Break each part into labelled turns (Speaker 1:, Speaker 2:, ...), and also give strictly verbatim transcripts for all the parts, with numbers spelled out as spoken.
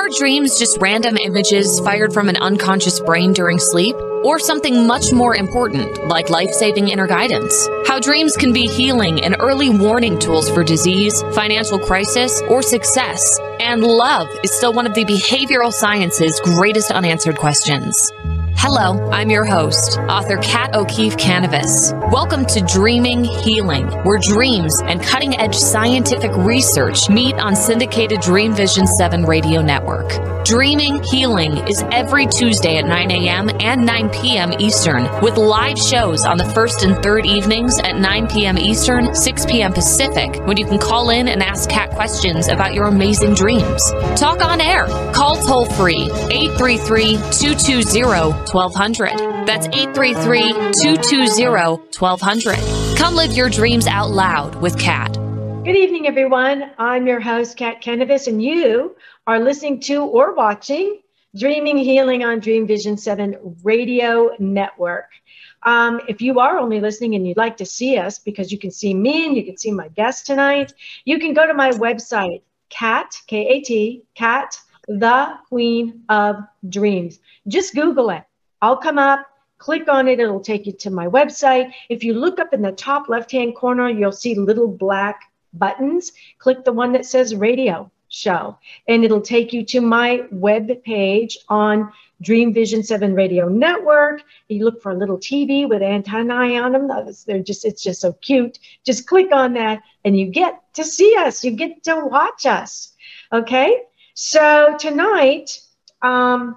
Speaker 1: dreams just random images fired from an unconscious brain during sleep? Or something much more important, like life-saving inner guidance? How dreams can be healing and early warning tools for disease, financial crisis, or success. And love is still one of the behavioral science's greatest unanswered questions. Hello, I'm your host, author Kat O'Keefe Kanavos. Welcome to Dreaming Healing, where dreams and cutting-edge scientific research meet on syndicated Dream Vision seven radio network. Dreaming Healing is every Tuesday at nine a.m. and nine p.m. Eastern, with live shows on the first and third evenings at nine p.m. Eastern, six p.m. Pacific, when you can call in and ask Kat questions about your amazing dreams. Talk on air. Call toll-free eight three three, two two zero, twelve hundred. That's eight three three, two two zero, twelve hundred. Come live your dreams out loud with Kat.
Speaker 2: Good evening, everyone. I'm your host, Kat Kanavos, and you are listening to or watching Dreaming Healing on Dream Vision seven Radio Network. Um, if you are only listening and you'd like to see us, because you can see me and you can see my guest tonight, you can go to my website, Kat, K A T, Kat, the Queen of Dreams. Just Google it. I'll come up, click on it. It'll take you to my website. If you look up in the top left-hand corner, you'll see little black buttons. Click the one that says radio show, and it'll take you to my web page on Dream Vision seven Radio Network. You look for a little T V with antennae on them. They're just, it's just so cute. Just click on that and you get to see us. You get to watch us. Okay. So tonight, um,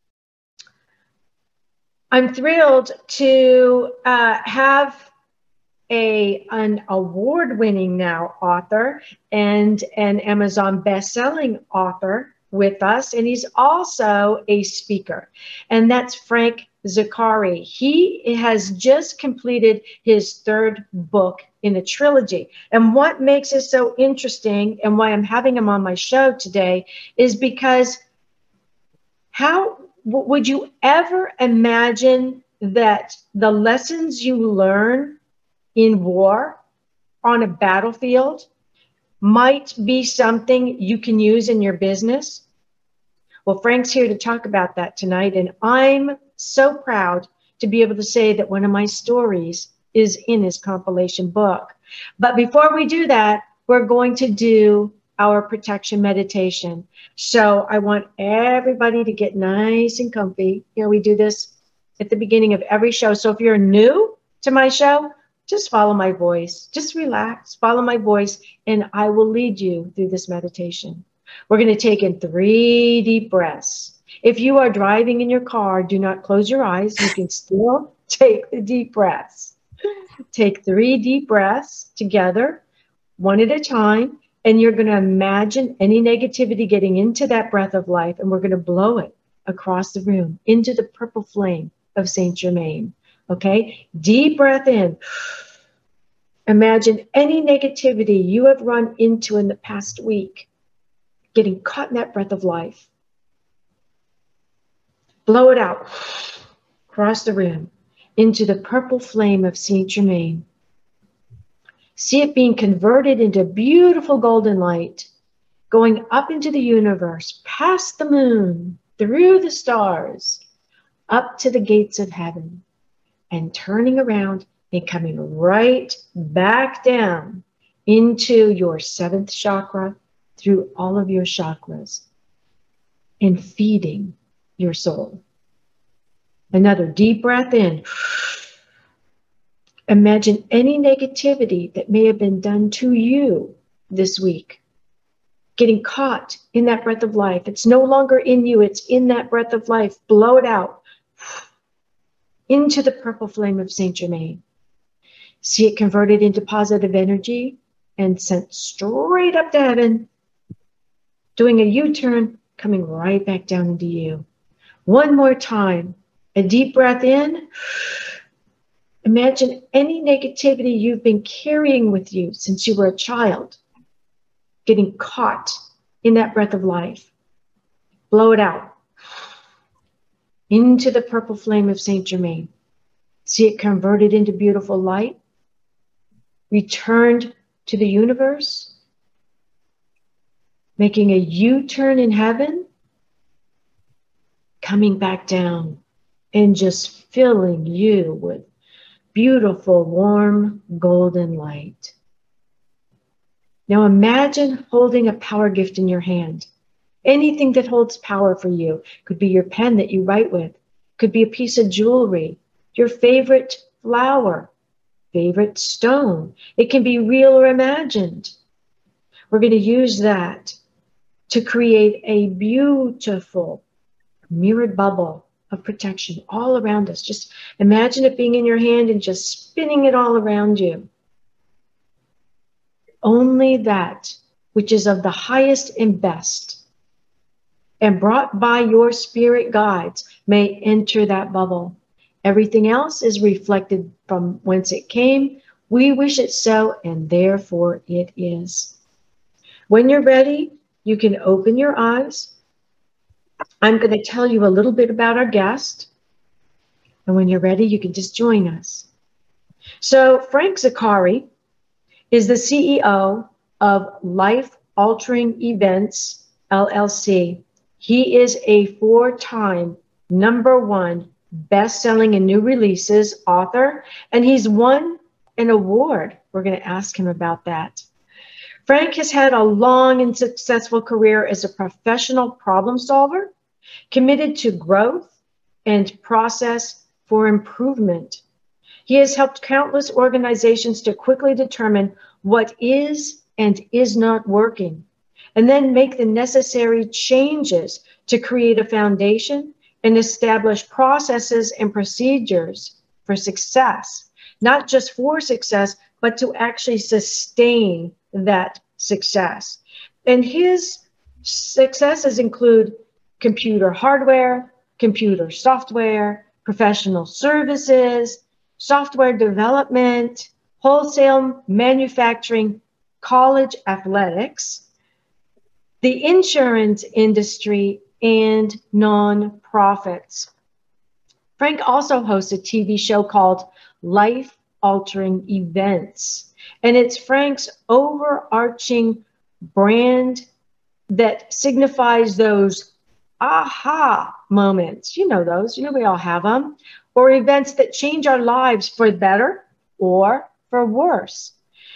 Speaker 2: I'm thrilled to uh, have a an award-winning now author and an Amazon best-selling author with us, and he's also a speaker, and that's Frank Zaccari. He has just completed his third book in a trilogy, and what makes it so interesting and why I'm having him on my show today is because how would you ever imagine that the lessons you learn in war on a battlefield might be something you can use in your business? Well, Frank's here to talk about that tonight, and I'm so proud to be able to say that one of my stories is in his compilation book. But before we do that, we're going to do our protection meditation. So I want everybody to get nice and comfy. You know, we do this at the beginning of every show. So if you're new to my show, just follow my voice. Just relax, follow my voice, and I will lead you through this meditation. We're going to take in three deep breaths. If you are driving in your car, do not close your eyes. You can still take the deep breaths. Take three deep breaths together, one at a time, and you're going to imagine any negativity getting into that breath of life, and we're going to blow it across the room into the purple flame of Saint Germain. Okay, deep breath in. Imagine any negativity you have run into in the past week getting caught in that breath of life. Blow it out across the room into the purple flame of Saint Germain. See it being converted into beautiful golden light, going up into the universe, past the moon, through the stars, up to the gates of heaven, and turning around and coming right back down into your seventh chakra, through all of your chakras, and feeding your soul. Another deep breath in. Imagine any negativity that may have been done to you this week, getting caught in that breath of life. It's no longer in you, it's in that breath of life. Blow it out into the purple flame of Saint Germain. See it converted into positive energy and sent straight up to heaven, doing a U-turn, coming right back down into you. One more time, a deep breath in. Imagine any negativity you've been carrying with you since you were a child, getting caught in that breath of life. Blow it out into the purple flame of Saint Germain. See it converted into beautiful light, returned to the universe, making a U-turn in heaven, coming back down and just filling you with beautiful, warm, golden light. Now imagine holding a power gift in your hand. Anything that holds power for you. Could be your pen that you write with. Could be a piece of jewelry, your favorite flower, favorite stone. It can be real or imagined. We're going to use that to create a beautiful mirrored bubble of protection all around us. Just imagine it being in your hand and just spinning it all around you. Only that which is of the highest and best and brought by your spirit guides may enter that bubble. Everything else is reflected from whence it came. We wish it so, and therefore it is. When you're ready, you can open your eyes. I'm going to tell you a little bit about our guest. And when you're ready, you can just join us. So Frank Zaccari is the C E O of Life Altering Events, L L C. He is a four-time number one best-selling and new releases author, and he's won an award. We're going to ask him about that. Frank has had a long and successful career as a professional problem solver, committed to growth and process for improvement. He has helped countless organizations to quickly determine what is and is not working, and then make the necessary changes to create a foundation and establish processes and procedures for success, not just for success, but to actually sustain that success. And his successes include computer hardware, computer software, professional services, software development, wholesale manufacturing, college athletics, the insurance industry, and nonprofits. Frank also hosts a T V show called Life Altering Events, and it's Frank's overarching brand that signifies those aha moments. You know those, you know we all have them, or events that change our lives for better or for worse.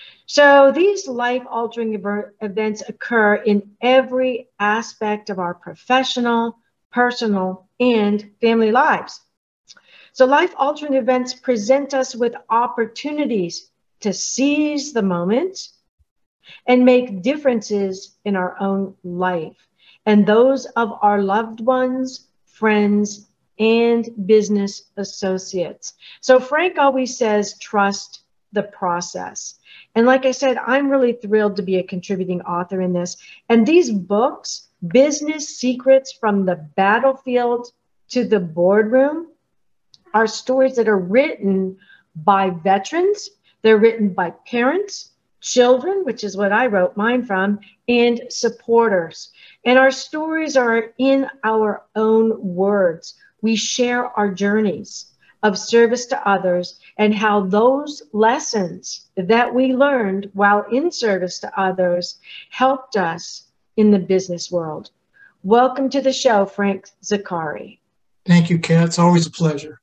Speaker 2: So these life-altering events occur in every aspect of our professional, personal, and family lives. So life-altering events present us with opportunities to seize the moment and make differences in our own life and those of our loved ones, friends, and business associates. So Frank always says, trust the process. And like I said, I'm really thrilled to be a contributing author in this. And these books, Business Secrets from the Battlefield to the Boardroom, are stories that are written by veterans. They're written by parents, children, which is what I wrote mine from, and supporters. And our stories are in our own words. We share our journeys of service to others and how those lessons that we learned while in service to others helped us in the business world. Welcome to the show, Frank Zaccari.
Speaker 3: Thank you, Kat. It's always a pleasure.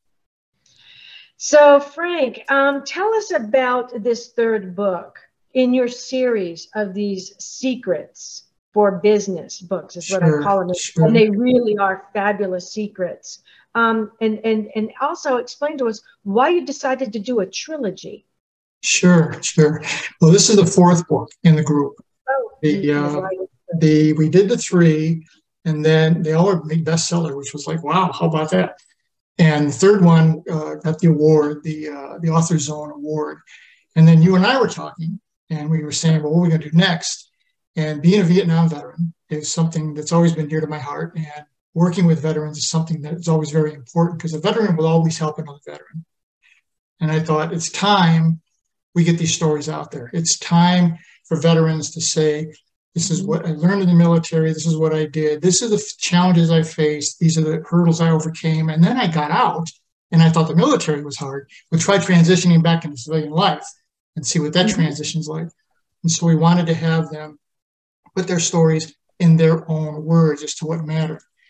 Speaker 2: So, Frank, um, tell us about this third book in your series of these secrets for business books, is what
Speaker 3: Sure,
Speaker 2: I call them.
Speaker 3: sure.
Speaker 2: And they really are fabulous secrets. Um, and, and, and also explain to us why you decided to do a trilogy.
Speaker 3: Sure, sure. Well, this is the fourth book in the group.
Speaker 2: Oh,
Speaker 3: The, uh, the we did the three, and then they all made bestseller, which was like, wow, how about that? And the third one uh, got the award, the uh, the Author Zone Award. And then you and I were talking, and we were saying, well, what are we going to do next? And being a Vietnam veteran is something that's always been dear to my heart. And working with veterans is something that is always very important because a veteran will always help another veteran. And I thought it's time we get these stories out there. It's time for veterans to say, this is what I learned in the military. This is what I did. This is the challenges I faced. These are the hurdles I overcame. And then I got out and I thought the military was hard. We'll try transitioning back into civilian life and see what that mm-hmm. transition's like. And so we wanted to have them put their stories in their own words as to what mattered.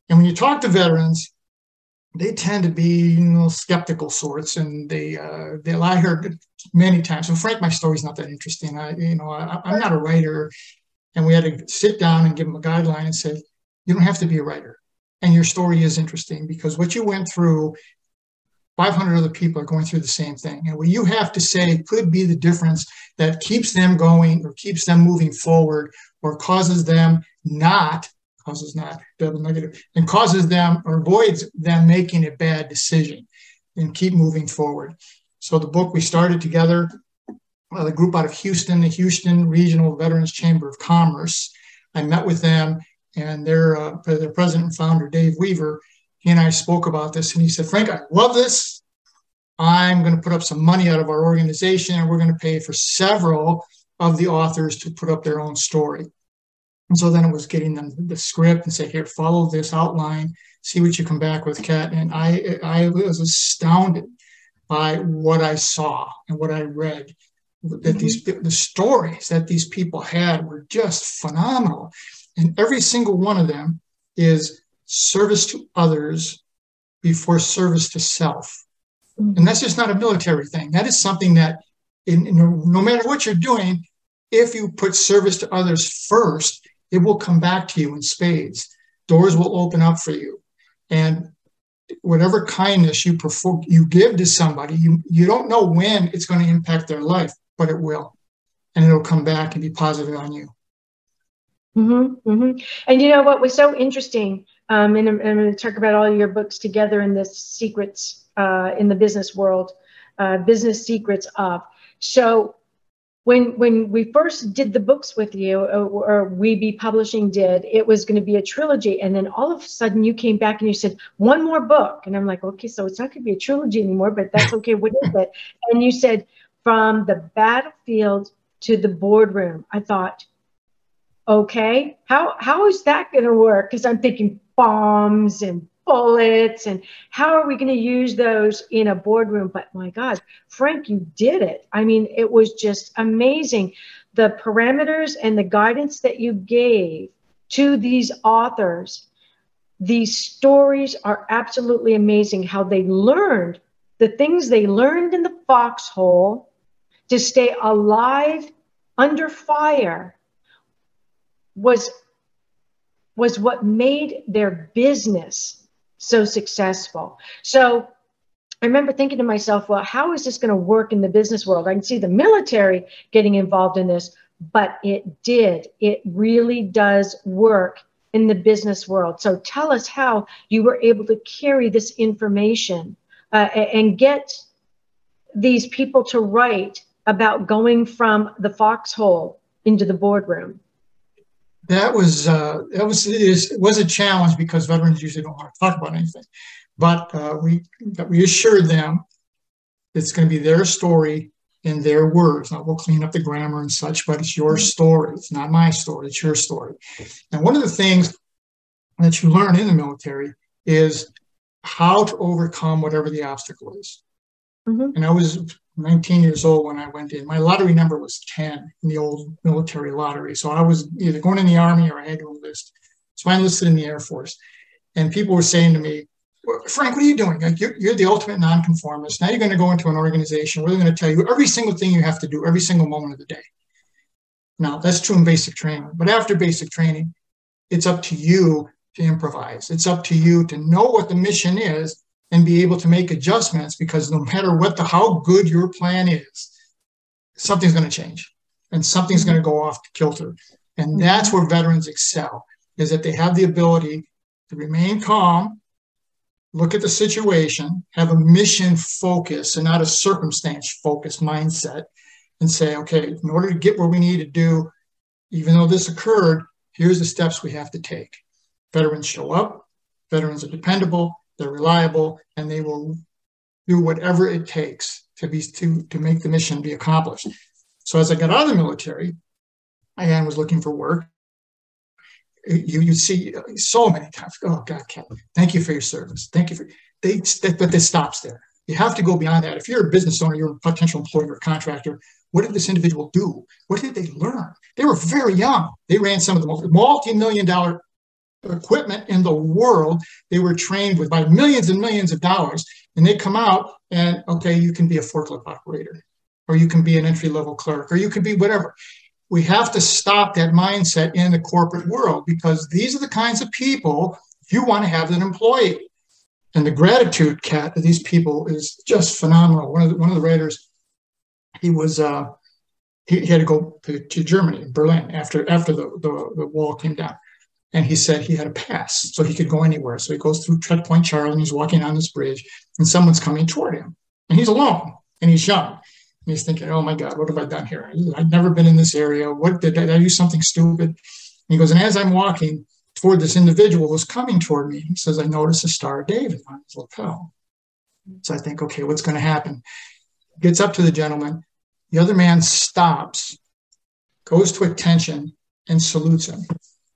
Speaker 3: And when you talk to veterans, they tend to be, you know, skeptical sorts, and they, uh, they. I heard many times. And Frank, my story's not that interesting. I, you know, I, I'm not a writer, and we had to sit down and give them a guideline and say, you don't have to be a writer, and your story is interesting because what you went through, five hundred other people are going through the same thing, and what you have to say could be the difference that keeps them going, or keeps them moving forward, or causes them not. Causes not double negative, and causes them or avoids them making a bad decision and keep moving forward. So the book we started together, uh, the group out of Houston, the Houston Regional Veterans Chamber of Commerce. I met with them, and their, uh, their president and founder, Dave Weaver, he and I spoke about this, and he said, Frank, I love this. I'm going to put up some money out of our organization, and we're going to pay for several of the authors to put up their own story. And so then it was getting them the script and say, here, follow this outline, see what you come back with, Kat. And I, I was astounded by what I saw and what I read, that mm-hmm. these, the stories that these people had were just phenomenal. And every single one of them is service to others before service to self. Mm-hmm. And that's just not a military thing. That is something that in, in, no matter what you're doing, if you put service to others first, it will come back to you in spades. Doors will open up for you. And whatever kindness you perform, you give to somebody, you, you don't know when it's going to impact their life, but it will. And it'll come back and be positive on you.
Speaker 2: Mm-hmm, mm-hmm. And you know what was so interesting, um, and I'm, I'm going to talk about all your books together in this secrets uh, in the business world, uh, business secrets of. So When when we first did the books with you, or, or We Be Publishing did, it was going to be a trilogy. And then all of a sudden you came back and you said, one more book. And I'm like, okay, so it's not going to be a trilogy anymore, but that's okay. What is it? And you said, From the Battlefield to the Boardroom. I thought, okay, how how is that going to work? Because I'm thinking bombs and bullets, and how are we going to use those in a boardroom? But my God, Frank, you did it. I mean, it was just amazing. The parameters and the guidance that you gave to these authors, these stories are absolutely amazing. How they learned the things they learned in the foxhole to stay alive under fire was, was what made their business so successful. So I remember thinking to myself, well, how is this going to work in the business world? I can see the military getting involved in this, but it did. It really does work in the business world. So tell us how you were able to carry this information uh, and get these people to write about going from the foxhole into the boardroom.
Speaker 3: That was uh, that was it, is, it was a challenge because veterans usually don't want to talk about anything, but uh, we we assured them it's going to be their story in their words. Now we'll clean up the grammar and such, but it's your story. It's not my story. It's your story. And one of the things that you learn in the military is how to overcome whatever the obstacle is. Mm-hmm. And I was nineteen years old when I went in. My lottery number was ten in the old military lottery. So I was either going in the Army or I had to enlist. So I enlisted in the Air Force. And people were saying to me, well, Frank, what are you doing? Like, you're, you're the ultimate nonconformist. Now you're going to go into an organization where they're going to tell you every single thing you have to do every single moment of the day. Now, that's true in basic training. But after basic training, it's up to you to improvise. It's up to you to know what the mission is and be able to make adjustments, because no matter what the how good your plan is, something's going to change and something's going to go off kilter. And that's where veterans excel, is that they have the ability to remain calm, look at the situation, have a mission focus and not a circumstance focused mindset, and say, okay, in order to get where we need to do, even though this occurred, here's the steps we have to take. Veterans show up, veterans are dependable, they're reliable, and they will do whatever it takes to be to, to make the mission be accomplished. So as I got out of the military, I again was looking for work. You you see so many times, oh God, Kat, thank you for your service. Thank you for they but this stops there. You have to go beyond that. If you're a business owner, you're a potential employer or a contractor, what did this individual do? What did they learn? They were very young. They ran some of the multi-million dollar equipment in the world. They were trained with by millions and millions of dollars, and they come out and, okay, you can be a forklift operator, or you can be an entry-level clerk, or you can be whatever. We have to stop that mindset in the corporate world, because these are the kinds of people you want to have as an employee. And the gratitude cat of these people is just phenomenal. One of the, one of the writers, he was uh, he, he had to go to, to Germany, Berlin, after after the, the, the wall came down. And he said he had a pass, so he could go anywhere. So he goes through Checkpoint Charlie, and he's walking on this bridge, and someone's coming toward him. And he's alone, and he's young. And he's thinking, oh my God, what have I done here? I've never been in this area. What did I, did I do something stupid? And he goes, and as I'm walking toward this individual who's coming toward me, he says, I notice a Star of David on his lapel. So I think, okay, what's going to happen? Gets up to the gentleman. The other man stops, goes to attention, and salutes him.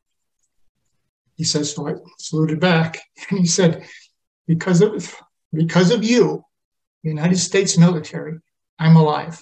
Speaker 3: He says, so I saluted back, and he said, because of, because of you, the United States military, I'm alive.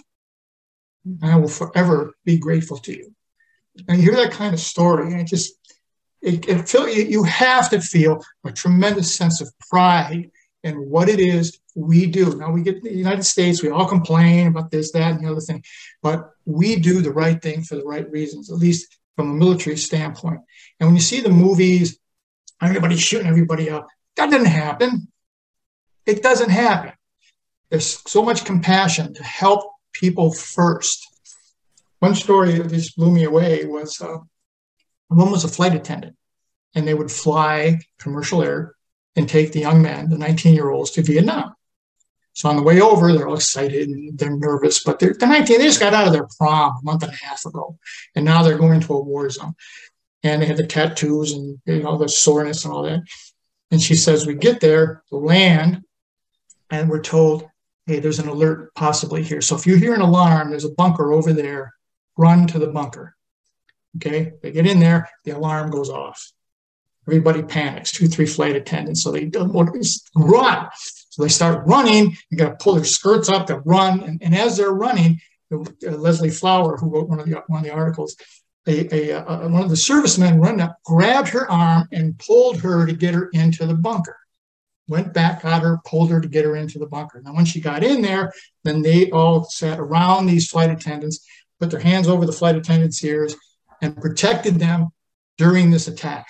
Speaker 3: And I will forever be grateful to you. And you hear that kind of story, and it just, it, it feel, you have to feel a tremendous sense of pride in what it is we do. Now, we get in the United States, we all complain about this, that, and the other thing, but we do the right thing for the right reasons, at least from a military standpoint. And when you see the movies, everybody's shooting everybody up, that doesn't happen. It doesn't happen. There's so much compassion to help people first. One story that just blew me away was uh, one was a flight attendant, and they would fly commercial air and take the young men, the nineteen-year-olds, to Vietnam. So on the way over, they're all excited and they're nervous, but they're, they're nineteen, they just got out of their prom a month and a half ago, and now they're going to a war zone. And they have the tattoos and, you know, the soreness and all that. And she says, we get there, land, and we're told, hey, there's an alert possibly here. So if you hear an alarm, there's a bunker over there, run to the bunker. Okay, they get in there, the alarm goes off. Everybody panics, two, three flight attendants. So they run. So they start running. You got to pull their skirts up to run. And, and as they're running, uh, Leslie Flower, who wrote one of the one of the articles, a, a, a, one of the servicemen ran up, grabbed her arm, and pulled her to get her into the bunker. Went back, got her, pulled her to get her into the bunker. Now, when she got in there, then they all sat around these flight attendants, put their hands over the flight attendants' ears, and protected them during this attack.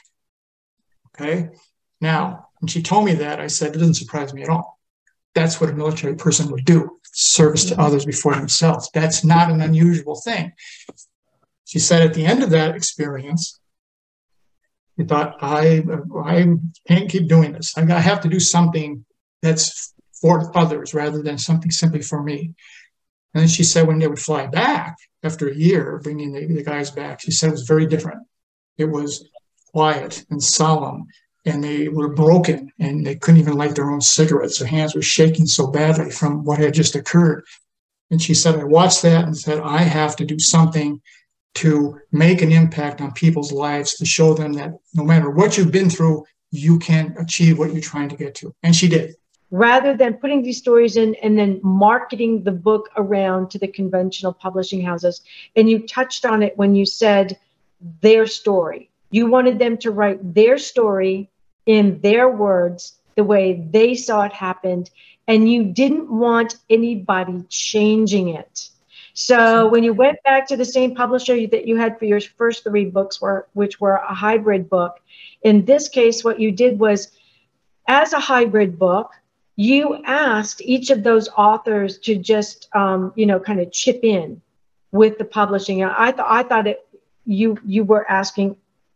Speaker 3: Okay. Now, when she told me that, I said, it doesn't surprise me at all. That's what a military person would do, service to others before themselves. That's not an unusual thing. She said at the end of that experience, she thought, I, I can't keep doing this. I have to do something that's for others rather than something simply for me. And then she said when they would fly back after a year, bringing the, the guys back, she said it was very different. It was quiet and solemn, and they were broken, and they couldn't even light their own cigarettes. Their hands were shaking so badly from what had just occurred. And she said, I watched that and said, I have to do something to make an impact on people's lives, to show them that no matter what you've been through, you can achieve what you're trying to get to. And she did.
Speaker 2: Rather than putting these stories in and then marketing the book around to the conventional publishing houses. And you touched on it when you said their story. You wanted them to write their story in their words, the way they saw it happened, and you didn't want anybody changing it. So when you went back to the same publisher that you had for your first three books, were, which were a hybrid book, in this case, what you did was, as a hybrid book, you asked each of those authors to just, um, you know, kind of chip in with the publishing. I thought, I thought it, you, you were asking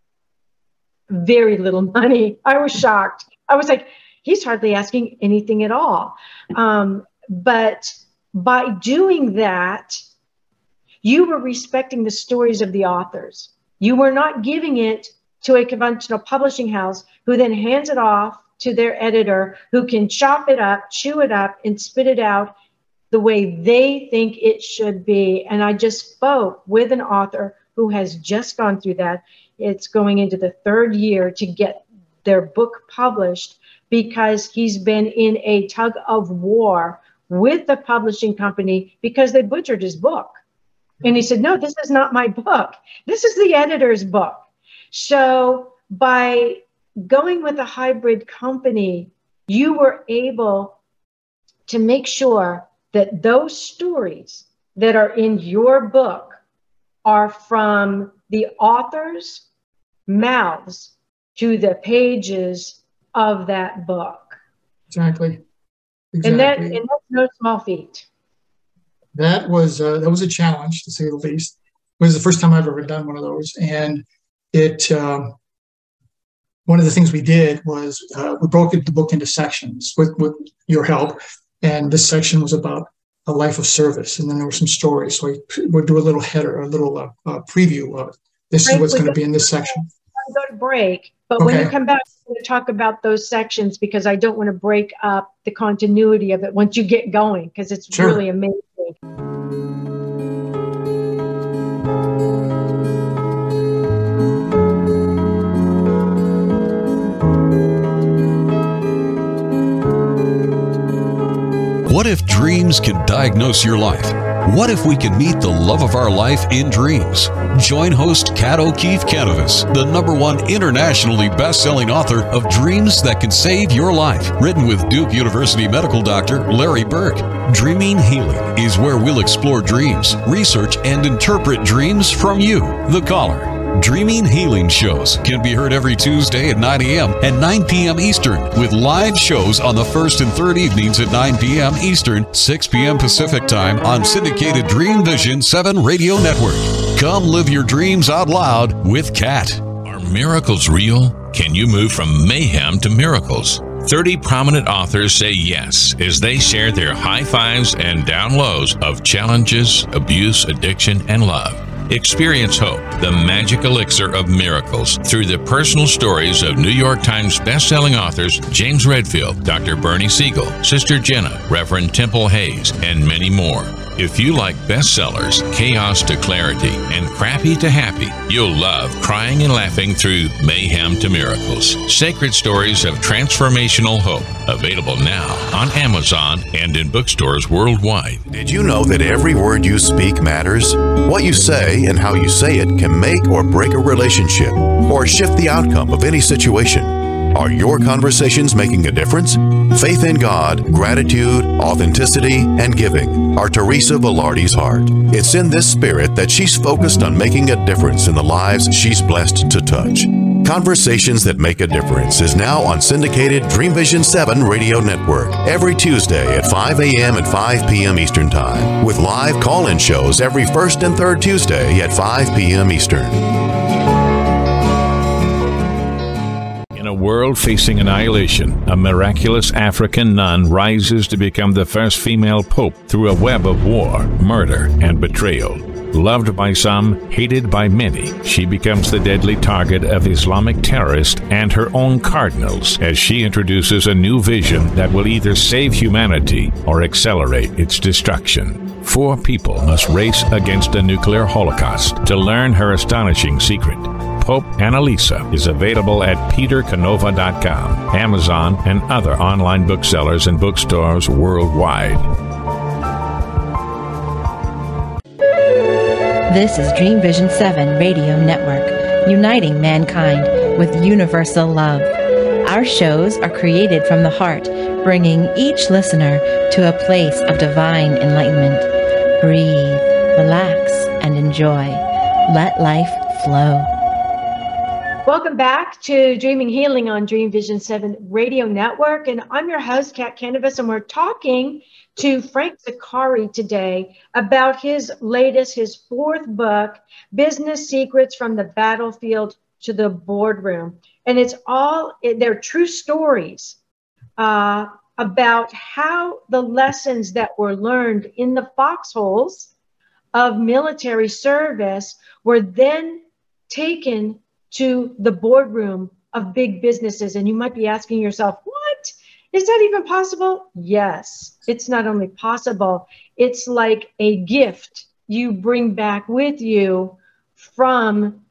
Speaker 2: very little money. I was shocked. I was like, he's hardly asking anything at all. Um, but by doing that, you were respecting the stories of the authors. You were not giving it to a conventional publishing house who then hands it off to their editor, who can chop it up, chew it up, and spit it out the way they think it should be. And I just spoke with an author who has just gone through that. It's going into the third year to get their book published, because he's been in a tug of war with the publishing company because they butchered his book. And he said, no, this is not my book. This is the editor's book. So by going with a hybrid company, you were able to make sure that those stories that are in your book are from the author's mouths to the pages of that book.
Speaker 3: Exactly. Exactly.
Speaker 2: And that, and that's no small feat.
Speaker 3: That was uh, that was a challenge, to say the least. It was the first time I've ever done one of those, and it. Um, one of the things we did was uh, we broke the book into sections with with your help, and this section was about a life of service, and then there were some stories. So we would do a little header, a little uh, uh, preview of it. This Frank, is what's going to be in this section.
Speaker 2: I'll go to break, but
Speaker 3: okay.
Speaker 2: when you come back, we're going to talk about those sections because I don't want to break up the continuity of it once you get going, because it's sure. really amazing.
Speaker 4: What if dreams can diagnose your life? What if we can meet the love of our life in dreams? Join host Kat O'Keefe Kanavos, the number one internationally best-selling author of Dreams That Can Save Your Life, written with Duke University medical doctor Larry Burke. Dreaming Healing is where we'll explore dreams, research, and interpret dreams from you, the caller. Dreaming Healing shows can be heard every Tuesday at nine a.m. and nine p.m. Eastern, with live shows on the first and third evenings at nine p.m. Eastern, six p.m. Pacific Time on syndicated Dream Vision seven Radio Network. Come live your dreams out loud with Kat.
Speaker 5: Are miracles real? Can you move from mayhem to miracles? thirty prominent authors say yes as they share their high fives and down lows of challenges, abuse, addiction, and love. Experience hope, the magic elixir of miracles, through the personal stories of New York Times bestselling authors James Redfield, Doctor Bernie Siegel, Sister Jenna, Reverend Temple Hayes, and many more. If you like bestsellers, chaos to clarity, and crappy to happy, you'll love Crying and Laughing Through Mayhem to Miracles. Sacred Stories of Transformational Hope. Available now on Amazon and in bookstores worldwide.
Speaker 6: Did you know that every word you speak matters? What you say and how you say it can make or break a relationship or shift the outcome of any situation. Are your conversations making a difference? Faith in God, gratitude, authenticity, and giving are Teresa Velarde's heart. It's in this spirit that she's focused on making a difference in the lives she's blessed to touch. Conversations That Make a Difference is now on syndicated Dream Vision seven Radio Network every Tuesday at five a.m. and five p.m. Eastern Time, with live call-in shows every first and third Tuesday at five p.m. Eastern.
Speaker 5: In a world facing annihilation, a miraculous African nun rises to become the first female pope through a web of war, murder, and betrayal. Loved by some, hated by many, she becomes the deadly target of Islamic terrorists and her own cardinals as she introduces a new vision that will either save humanity or accelerate its destruction. Four people must race against a nuclear holocaust to learn her astonishing secret. Pope Annalisa is available at peter canova dot com, Amazon, and other online booksellers and bookstores worldwide.
Speaker 7: This is Dream Vision seven Radio Network, uniting mankind with universal love. Our shows are created from the heart, bringing each listener to a place of divine enlightenment. Breathe, relax, and enjoy. Let life flow.
Speaker 2: Welcome back to Dreaming Healing on Dream Vision seven Radio Network. And I'm your host, Kat Kanavos, and we're talking to Frank Zaccari today about his latest, his fourth book, Business Secrets from the Battlefield to the Boardroom. And it's all, they're true stories uh, about how the lessons that were learned in the foxholes of military service were then taken to the boardroom of big businesses. And you might be asking yourself, what? Is that even possible? Yes, it's not only possible, it's like a gift you bring back with you from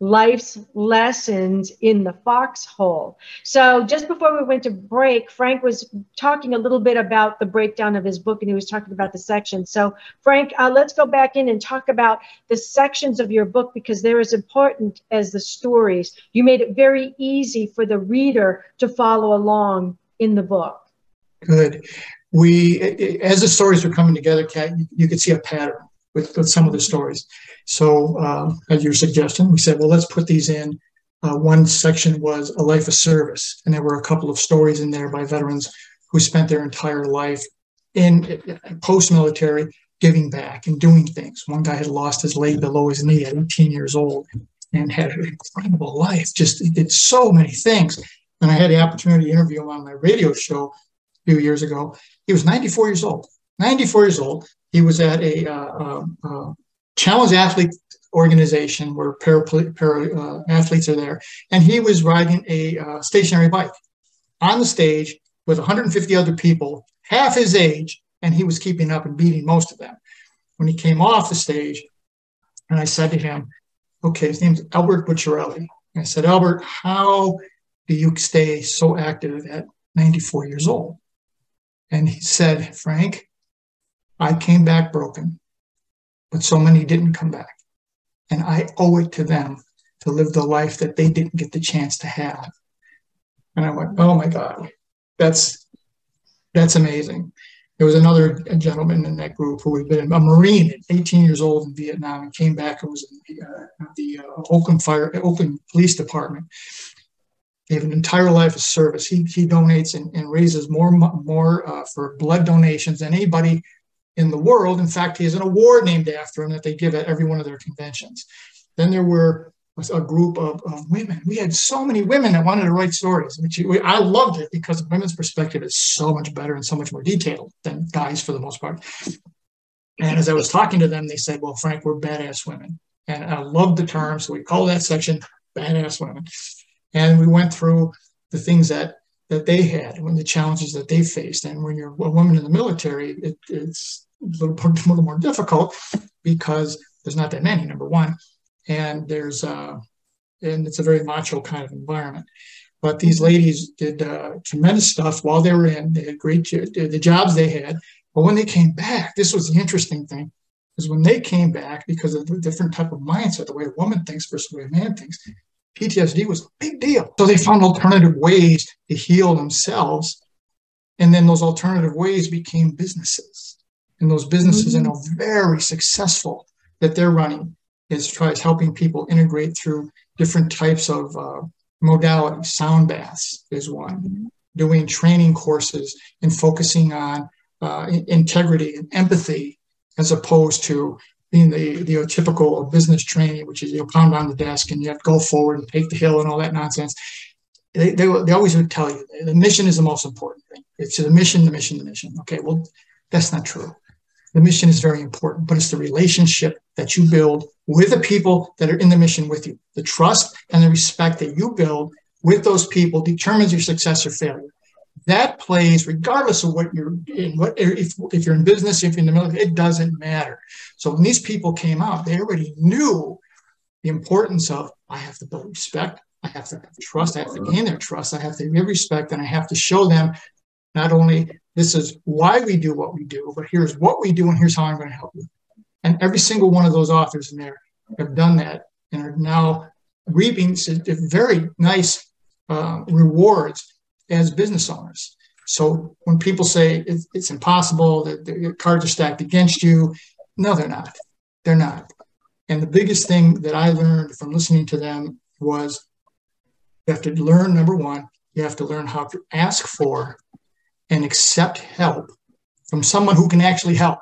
Speaker 2: life's lessons in the foxhole. So just before we went to break, Frank was talking a little bit about the breakdown of his book, and he was talking about the sections. So Frank, uh, let's go back in and talk about the sections of your book, because they're as important as the stories. You made it very easy for the reader to follow along in the book.
Speaker 3: Good. We, as the stories were coming together, Kat, you, you could see a pattern with, with some of the stories. So um, as your suggestion, we said, well, let's put these in. Uh, one section was a life of service, and there were a couple of stories in there by veterans who spent their entire life in, in post-military giving back and doing things. One guy had lost his leg below his knee at eighteen years old and had an incredible life. Just he did so many things. And I had the opportunity to interview him on my radio show a few years ago. He was ninety-four years old. ninety-four years old. He was at a uh, uh, uh, challenge athlete organization where para, para uh, athletes are there, and he was riding a uh, stationary bike on the stage with one hundred fifty other people, half his age, and he was keeping up and beating most of them. When he came off the stage, and I said to him, okay, his name's Albert Bucciarelli. I said, Albert, how do you stay so active at ninety-four years old? And he said, Frank, I came back broken, but so many didn't come back. And I owe it to them to live the life that they didn't get the chance to have. And I went, oh my God, that's, that's amazing. There was another gentleman in that group who had been a Marine at eighteen years old in Vietnam and came back and was in the, uh, the uh, Oakland Fire, Oakland Police Department. Gave an entire life of service. He, he donates and, and raises more, more uh, for blood donations than anybody in the world. In fact, he has an award named after him that they give at every one of their conventions. Then there were a group of, of women. We had so many women that wanted to write stories, which we, I loved it because the women's perspective is so much better and so much more detailed than guys for the most part. And as I was talking to them, they said, well, Frank, we're badass women. And I loved the term, so we call that section Badass Women. And we went through the things that that they had, when the challenges that they faced. And when you're a woman in the military, it, it's a little, a little more difficult because there's not that many, number one. And there's, uh, and it's a very macho kind of environment. But these ladies did uh, tremendous stuff while they were in. They had great, the jobs they had. But when they came back, this was the interesting thing, is when they came back, because of the different type of mindset, the way a woman thinks versus the way a man thinks, P T S D was a big deal. So they found alternative ways to heal themselves. And then those alternative ways became businesses. And those businesses mm-hmm. are very successful that they're running is tries helping people integrate through different types of uh, modalities. Sound baths is one. Mm-hmm. Doing training courses and focusing on uh, integrity and empathy as opposed to being the, the typical business training, which is you pound on the desk and you have to go forward and take the hill and all that nonsense. They, they, they always would tell you the mission is the most important thing. It's the mission, the mission, the mission. Okay, well, that's not true. The mission is very important, but it's the relationship that you build with the people that are in the mission with you. The trust and the respect that you build with those people determines your success or failure. That plays regardless of what you're in, what if, if you're in business, if you're in the military, it doesn't matter. So when these people came out, they already knew the importance of, I have to build respect, I have to have trust, I have to gain their trust, I have to give respect, and I have to show them not only this is why we do what we do, but here's what we do and here's how I'm going to help you. And every single one of those authors in there have done that and are now reaping very nice uh, rewards as business owners. So when people say it's, it's impossible, that the cards are stacked against you, no, they're not. They're not. And the biggest thing that I learned from listening to them was you have to learn, number one, you have to learn how to ask for and accept help from someone who can actually help.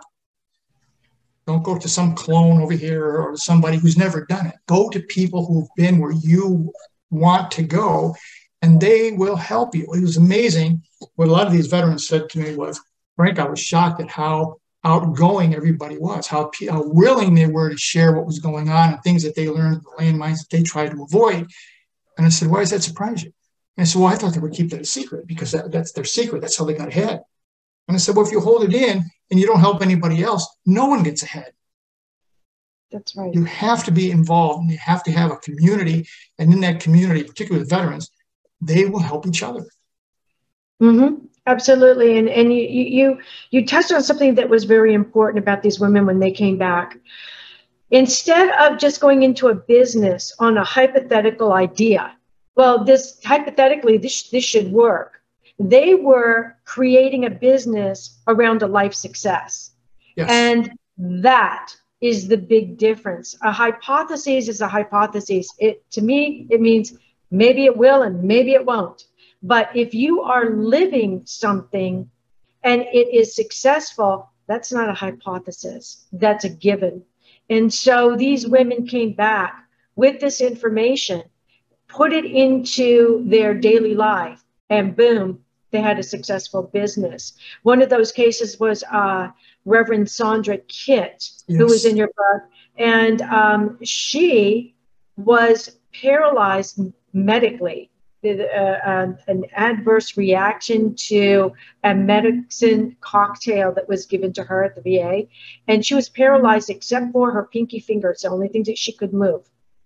Speaker 3: Don't go to some clone over here or somebody who's never done it. Go to people who've been where you want to go, and they will help you. It was amazing. What a lot of these veterans said to me was, Frank, I was shocked at how outgoing everybody was, how, how willing they were to share what was going on and things that they learned, the landmines that they tried to avoid. And I said, why does that surprise you? And I said, well, I thought they would keep that a secret because that, that's their secret. That's how they got ahead. And I said, well, if you hold it in and you don't help anybody else, no one gets ahead.
Speaker 2: That's right.
Speaker 3: You have to be involved, and you have to have a community. And in that community, particularly with veterans, they will help each other.
Speaker 2: Mm-hmm. Absolutely. And and you, you you touched on something that was very important about these women when they came back. Instead of just going into a business on a hypothetical idea, well, this hypothetically, this, this should work. They were creating a business around a life success.
Speaker 3: Yes.
Speaker 2: And that is the big difference. A hypothesis is a hypothesis. It, to me, it means maybe it will and maybe it won't. But if you are living something and it is successful, that's not a hypothesis. That's a given. And so these women came back with this information, put it into their daily life, and boom, they had a successful business. One of those cases was uh, Reverend Sandra Kitt, yes. who was in your book. And um, she was paralyzed medically. Uh, uh, an adverse reaction to a medicine cocktail that was given to her at the V A. And she was paralyzed except for her pinky finger. It's the only thing that she could move.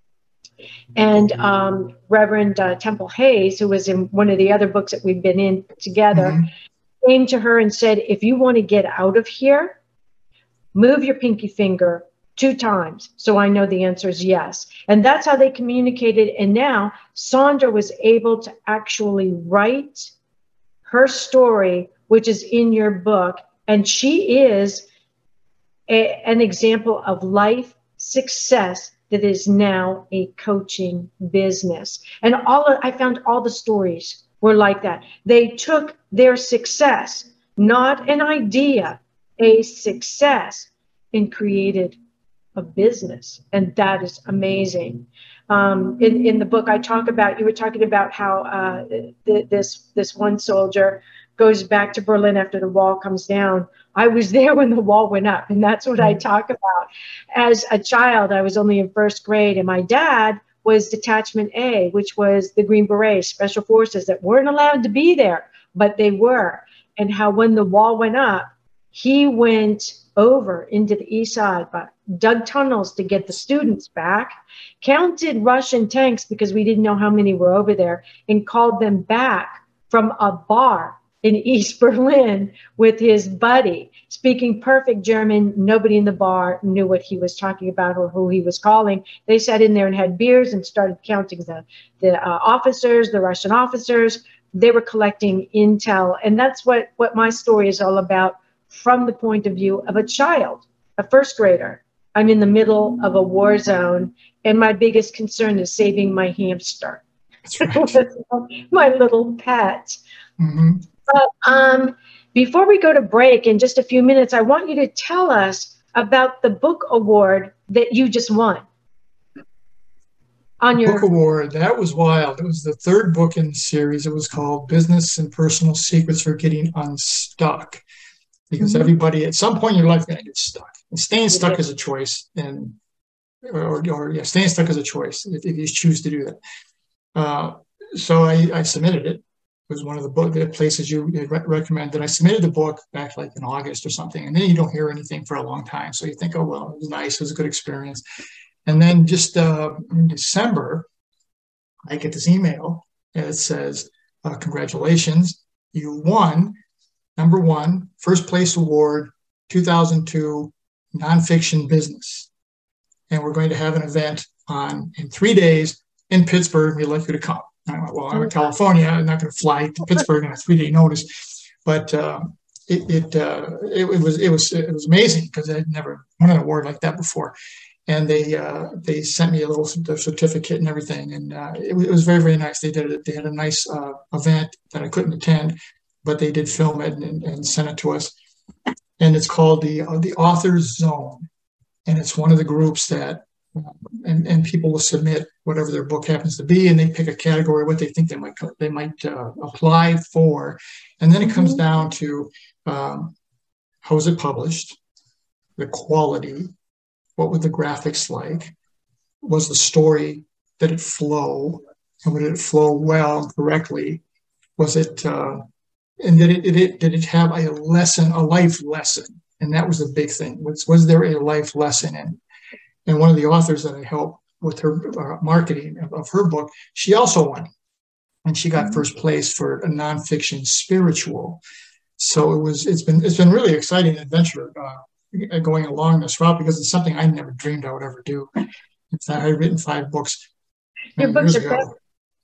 Speaker 2: And um, Reverend uh, Temple Hayes, who was in one of the other books that we've been in together, mm-hmm. came to her and said, if you want to get out of here, move your pinky finger two times. So I know the answer is yes. And that's how they communicated. And now Sandra was able to actually write her story, which is in your book. And she is a, an example of life success that is now a coaching business. And all of, I found all the stories were like that. They took their success, not an idea, a success, and created a business. And that is amazing. Um, in, in the book I talk about, you were talking about how uh, th- this, this one soldier goes back to Berlin after the wall comes down. I was there when the wall went up, and that's what I talk about. As a child, I was only in first grade, and my dad was Detachment A, which was the Green Berets, Special Forces that weren't allowed to be there, but they were. And how when the wall went up, he went over into the east side, but dug tunnels to get the students back, counted Russian tanks because we didn't know how many were over there, and called them back from a bar in East Berlin with his buddy, speaking perfect German. Nobody in the bar knew what he was talking about or who he was calling. They sat in there and had beers and started counting the, the uh, officers, the Russian officers. They were collecting intel. And that's what, what my story is all about from the point of view of a child, a first grader. I'm in the middle of a war zone, and my biggest concern is saving my hamster. That's right. My little pet. Mm-hmm. But um, before we go to break in just a few minutes, I want you to tell us about the book award that you just won. On your
Speaker 3: book award, that was wild. It was the third book in the series. It was called Business and Personal Secrets for Getting Unstuck. Because mm-hmm. everybody, at some point in your life, is going to get stuck. And staying stuck is a choice. And or, or yeah, staying stuck is a choice if, if you choose to do that. Uh, so I, I submitted it. It was one of the book the places you re- recommended. I submitted the book back like in August or something, and then you don't hear anything for a long time. So you think, oh well, it was nice. It was a good experience. And then just uh, in December, I get this email and it says, uh, "Congratulations, you won." Number one, first place award, two thousand two nonfiction business. And we're going to have an event on in three days in Pittsburgh. We'd like you to come. I went, well, I'm in California. I'm not going to fly to Pittsburgh on a three day notice. But uh, it it, uh, it it was it was it was amazing because I'd never won an award like that before. And they uh, they sent me a little certificate and everything. And uh, it, it was very, very nice. They did it. They had a nice uh, event that I couldn't attend, but they did film it and, and send it to us. And it's called the uh, the Author's Zone. And it's one of the groups that, um, and, and people will submit whatever their book happens to be, and they pick a category, what they think they might they might uh, apply for. And then it comes down to um, how was it published, the quality, what were the graphics like, was the story, did it flow, and did it flow well and correctly? Was it, uh, and did it, did it did it have a lesson, a life lesson? And that was the big thing. Was, was there a life lesson? And And one of the authors that I helped with her uh, marketing of, of her book, she also won. And she got mm-hmm. first place for a nonfiction spiritual. So it was, it's been, it's been really exciting adventure uh, going along this route, because it's something I never dreamed I would ever do. In fact, I've written five books.
Speaker 2: Your books are great.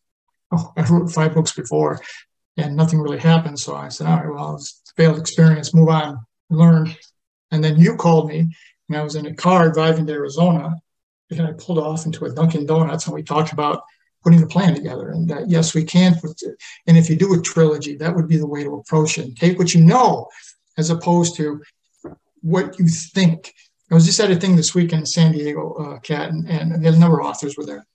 Speaker 3: Oh, I wrote five books before and nothing really happened. So I said, all right, well, it's a failed experience, move on, learn. And then you called me, and I was in a car driving to Arizona, and I pulled off into a Dunkin' Donuts, and we talked about putting the plan together, and that, yes, we can put it. And if you do a trilogy, that would be the way to approach it. Take what you know as opposed to what you think. I was just at a thing this weekend in San Diego, uh, Kat, and, and a number of authors were there.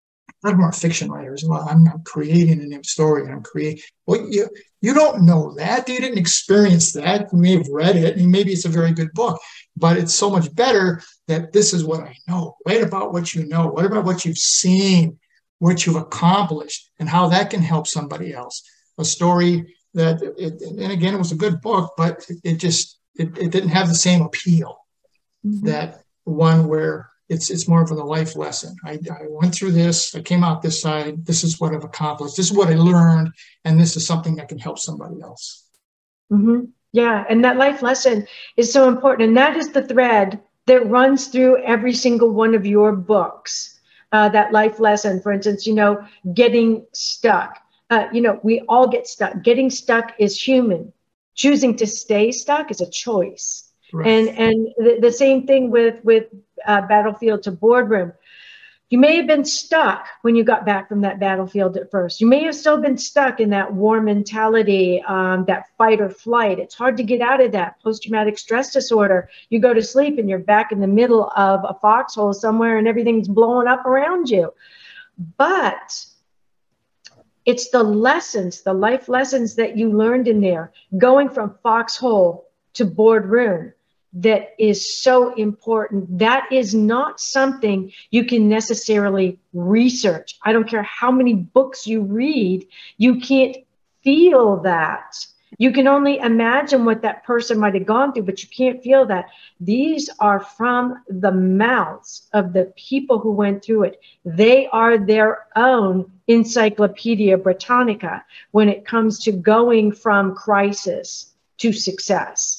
Speaker 3: A lot of them are fiction writers. Well, I'm, I'm creating a new story, and I'm creating. Well, you you don't know that. You didn't experience that. You may have read it, and maybe it's a very good book, but it's so much better that this is what I know. Write about what you know. What about what you've seen, what you've accomplished, and how that can help somebody else. A story that, it, and again, it was a good book, but it, it just it, it didn't have the same appeal mm-hmm. that one where. It's it's more of a life lesson. I, I went through this. I came out this side. This is what I've accomplished. This is what I learned. And this is something that can help somebody else.
Speaker 2: Mm-hmm. Yeah. And that life lesson is so important. And that is the thread that runs through every single one of your books. Uh, that life lesson, for instance, you know, getting stuck. Uh, you know, we all get stuck. Getting stuck is human. Choosing to stay stuck is a choice. Right. And and the, the same thing with with uh, Battlefield to Boardroom. You may have been stuck when you got back from that battlefield at first. You may have still been stuck in that war mentality, um, that fight or flight. It's hard to get out of that post-traumatic stress disorder. You go to sleep and you're back in the middle of a foxhole somewhere and everything's blowing up around you. But it's the lessons, the life lessons that you learned in there, going from foxhole to boardroom, that is so important. That is not something you can necessarily research. I don't care how many books you read, you can't feel that. You can only imagine what that person might have gone through, but you can't feel that. These are from the mouths of the people who went through it. They are their own Encyclopedia Britannica when it comes to going from crisis to success.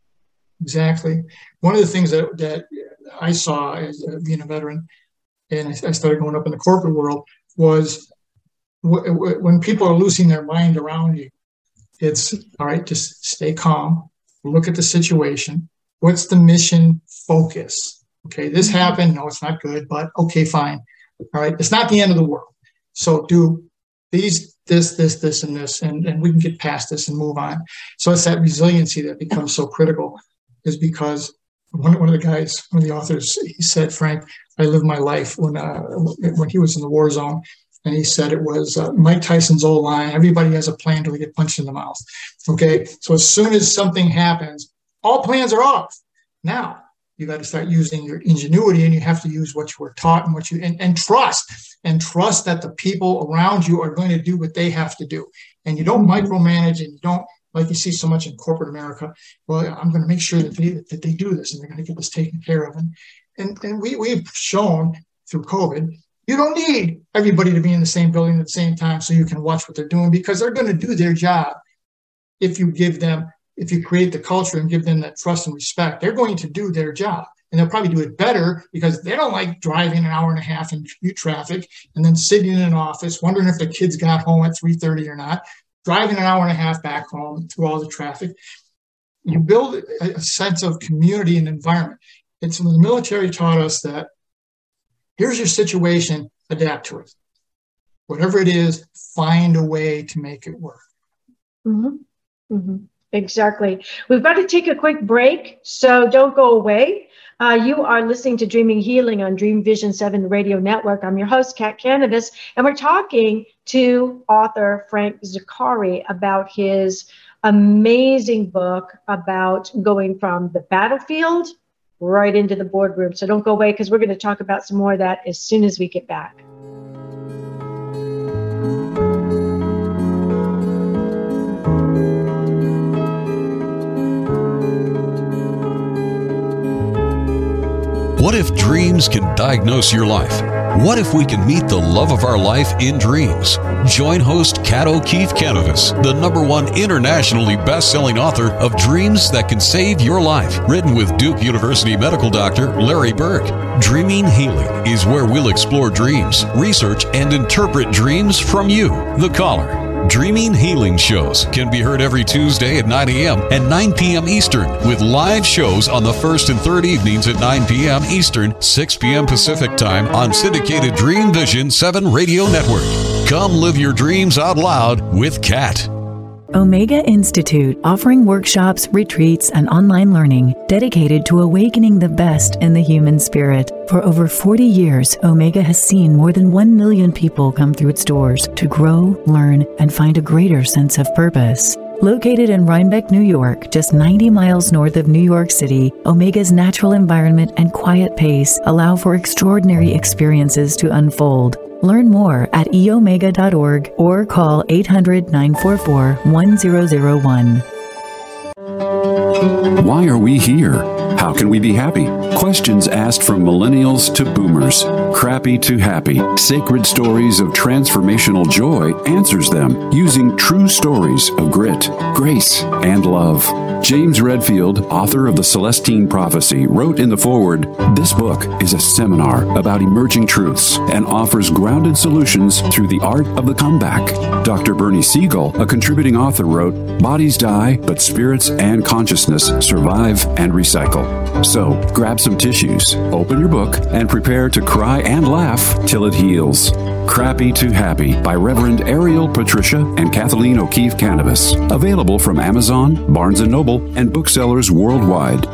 Speaker 3: Exactly. One of the things that, that I saw as uh, being a veteran, and I, I started going up in the corporate world, was w- w- when people are losing their mind around you, it's, all right, just stay calm, look at the situation. What's the mission focus? Okay, this happened. No, it's not good, but okay, fine. All right, it's not the end of the world. So do these, this, this, this, and this, and, and we can get past this and move on. So it's that resiliency that becomes so critical. Is because one, one of the guys, one of the authors, he said, Frank, I lived my life when uh, when he was in the war zone. And he said it was uh, Mike Tyson's old line, everybody has a plan till they get punched in the mouth. Okay, so as soon as something happens, all plans are off. Now, you got to start using your ingenuity, and you have to use what you were taught and what you, and, and trust, and trust that the people around you are going to do what they have to do. And you don't micromanage, and you don't, like you see so much in corporate America, well, I'm going to make sure that they, that they do this and they're going to get this taken care of. And, and, and we, we've shown through COVID, you don't need everybody to be in the same building at the same time so you can watch what they're doing, because they're going to do their job. If you give them, if you create the culture and give them that trust and respect, they're going to do their job. And they'll probably do it better because they don't like driving an hour and a half in traffic and then sitting in an office, wondering if the kids got home at three thirty or not. Driving an hour and a half back home through all the traffic. You build a sense of community and environment. It's when the military taught us that here's your situation, adapt to it. Whatever it is, find a way to make it work.
Speaker 2: Mm-hmm. Mm-hmm. Exactly. We've got to take a quick break, so don't go away. Uh, you are listening to Dreaming Healing on Dream Vision seven Radio Network. I'm your host, Kat Cannabis, and we're talking to author Frank Zaccari about his amazing book about going from the battlefield right into the boardroom. So don't go away, because we're going to talk about some more of that as soon as we get back.
Speaker 4: What if dreams can diagnose your life? What if we can meet the love of our life in dreams? Join host Kat O'Keefe Kanavos, the number one internationally best-selling author of Dreams That Can Save Your Life, written with Duke University medical doctor Larry Burke. Dreaming Healing is where we'll explore dreams, research, and interpret dreams from you, the caller. Dreaming Healing shows can be heard every Tuesday at nine a.m. and nine p.m. Eastern, with live shows on the first and third evenings at nine p.m. Eastern, six p.m. Pacific Time on syndicated Dream Vision seven Radio Network. Come live your dreams out loud with Kat.
Speaker 8: Omega Institute, offering workshops, retreats, and online learning dedicated to awakening the best in the human spirit. For over forty years, Omega has seen more than one million people come through its doors to grow, learn, and find a greater sense of purpose. Located in Rhinebeck, New York, just ninety miles north of New York City, Omega's natural environment and quiet pace allow for extraordinary experiences to unfold. Learn more at e omega dot org or call eight hundred, nine four four, one zero zero one.
Speaker 9: Why are we here? How can we be happy? Questions asked from millennials to boomers. Crappy to happy. Sacred Stories of Transformational Joy answers them using true stories of grit, grace, and love. James Redfield, author of The Celestine Prophecy, wrote in the foreword, "This book is a seminar about emerging truths and offers grounded solutions through the art of the comeback." Doctor Bernie Siegel, a contributing author, wrote, "Bodies die, but spirits and consciousness survive and recycle." So, grab some tissues, open your book, and prepare to cry and laugh till it heals. Crappy to Happy by Reverend Ariel Patricia and Kathleen O'Keefe Kanavos. Available from Amazon, Barnes and Noble, and booksellers worldwide.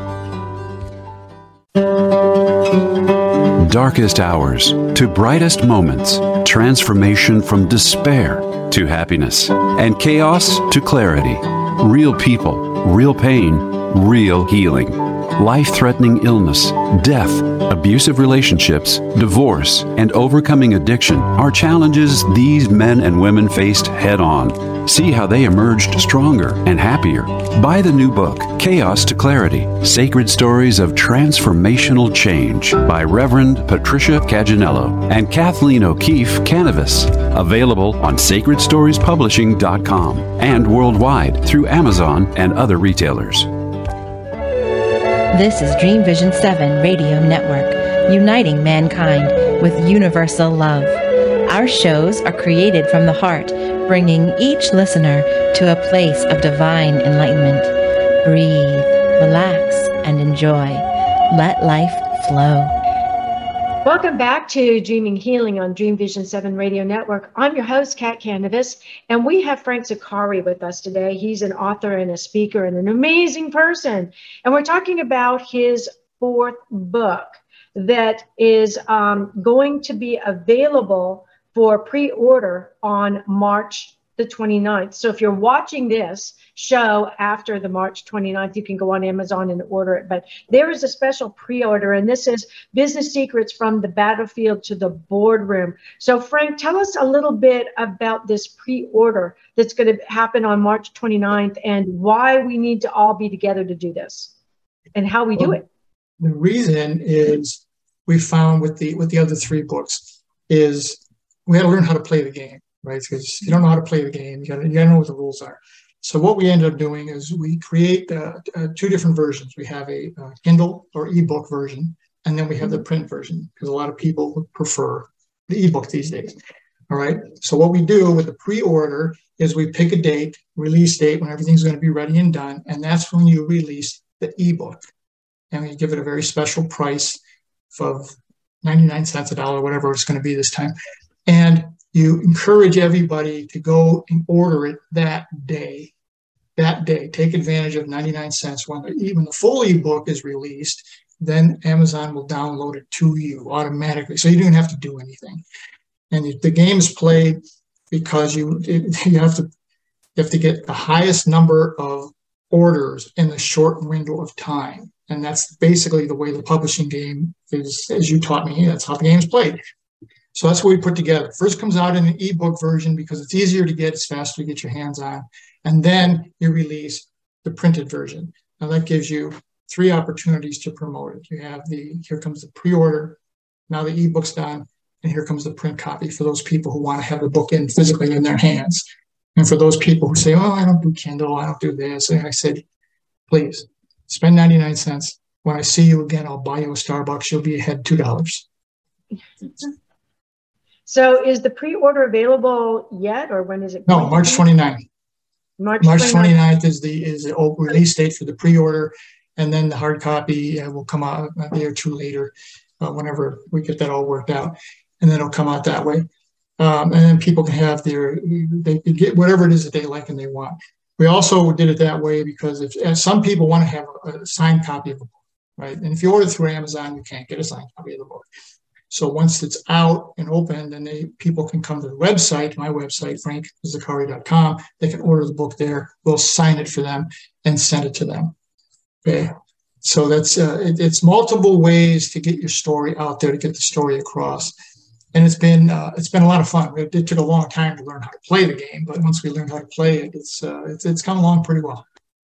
Speaker 9: Darkest hours to brightest moments. Transformation from despair to happiness. And chaos to clarity. Real people, real pain, real healing. Life-threatening illness, death, abusive relationships, divorce, and overcoming addiction are challenges these men and women faced head-on. See how they emerged stronger and happier. Buy the new book, Chaos to Clarity, Sacred Stories of Transformational Change by Reverend Patricia Caginello and Kathleen O'Keefe Kanavos. Available on sacred stories publishing dot com and worldwide through Amazon and other retailers.
Speaker 7: This is Dream Vision seven Radio Network, uniting mankind with universal love. Our shows are created from the heart, bringing each listener to a place of divine enlightenment. Breathe, relax, and enjoy. Let life flow.
Speaker 2: Welcome back to Dreaming Healing on Dream Vision seven Radio Network. I'm your host, Kat Kanavos, and we have Frank Zaccari with us today. He's an author and a speaker and an amazing person. And we're talking about his fourth book that is um, going to be available for pre-order on March the twenty-ninth. So if you're watching this show after the March twenty-ninth, you can go on Amazon and order it. But there is a special pre-order, and this is Business Secrets from the Battlefield to the Boardroom. So Frank, tell us a little bit about this pre-order that's going to happen on March twenty-ninth and why we need to all be together to do this and how we well, do it.
Speaker 3: The reason is we found with the with the other three books is we had to learn how to play the game. Right, because you don't know how to play the game, you gotta, you gotta know what the rules are. So what we ended up doing is we create uh, uh, two different versions. We have a uh, Kindle or ebook version, and then we have the print version, because a lot of people prefer the ebook these days. All right, so what we do with the pre-order is we pick a date, release date, when everything's going to be ready and done, and that's when you release the ebook. And we give it a very special price of ninety-nine cents, a dollar, whatever it's going to be this time. And you encourage everybody to go and order it that day. That day, take advantage of ninety-nine cents. When the, even the full ebook is released, then Amazon will download it to you automatically. So you don't have to do anything. And the game is played because you it, you have to you have to get the highest number of orders in the short window of time. And that's basically the way the publishing game is, as you taught me. That's how the game is played. So that's what we put together. First comes out in an ebook version because it's easier to get, it's faster to get your hands on. And then you release the printed version. Now that gives you three opportunities to promote it. You have the, here comes the pre-order, now the ebook's done, and here comes the print copy for those people who want to have the book in physically in their hands. And for those people who say, oh, I don't do Kindle, I don't do this. And I said, please, spend ninety-nine cents. When I see you again, I'll buy you a Starbucks. You'll be ahead two dollars.
Speaker 2: So is the pre-order available yet, or when is it?
Speaker 3: No, March twenty-ninth.
Speaker 2: March
Speaker 3: March twenty-ninth is the is the release date for the pre-order, and then the hard copy uh, will come out a day or two later, uh, whenever we get that all worked out, and then it'll come out that way. Um, and then people can have their, they can get whatever it is that they like and they want. We also did it that way because if, if some people want to have a, a signed copy of the book, right? And if you order through Amazon, you can't get a signed copy of the book. So once it's out and open, then they, people can come to the website, my website, frank zaccari dot com. They can order the book there. We'll sign it for them and send it to them. Okay. So that's uh, it, it's multiple ways to get your story out there, to get the story across. And it's been uh, it's been a lot of fun. It, it took a long time to learn how to play the game, but once we learned how to play it, it's uh, it's, it's come along pretty well.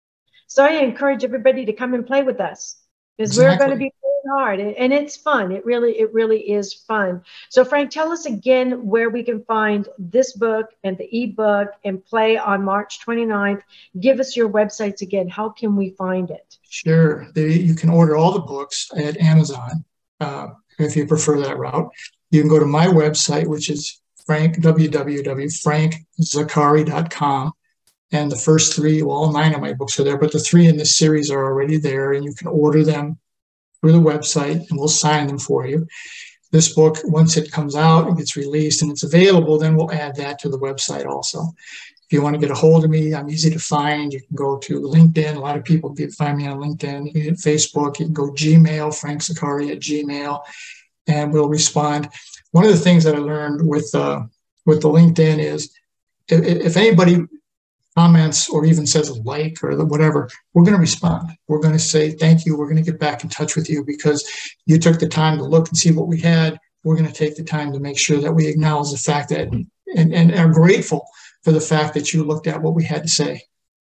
Speaker 2: So I encourage everybody to come and play with us, because
Speaker 3: Exactly.
Speaker 2: we're going to be playing hard, and it's fun. It really it really is fun. So Frank, tell us again where we can find this book and the ebook and play on March twenty-ninth. Give us your websites again. How can we find it?
Speaker 3: Sure. They, you can order all the books at Amazon uh, if you prefer that route. You can go to my website, which is frank, w w w dot frank zaccari dot com. And the first three, well, all nine of my books are there, but the three in this series are already there, and you can order them through the website, and we'll sign them for you. This book, once it comes out and gets released and it's available, then we'll add that to the website also. If you want to get a hold of me, I'm easy to find. You can go to LinkedIn. A lot of people can find me on LinkedIn. You can hit Facebook. You can go Gmail, frank zaccari at Gmail. And we'll respond. One of the things that I learned with uh, with the LinkedIn is if, if anybody comments or even says like or whatever, we're going to respond. We're going to say thank you. We're going to get back in touch with you because you took the time to look and see what we had. We're going to take the time to make sure that we acknowledge the fact that and, and are grateful for the fact that you looked at what we had to say.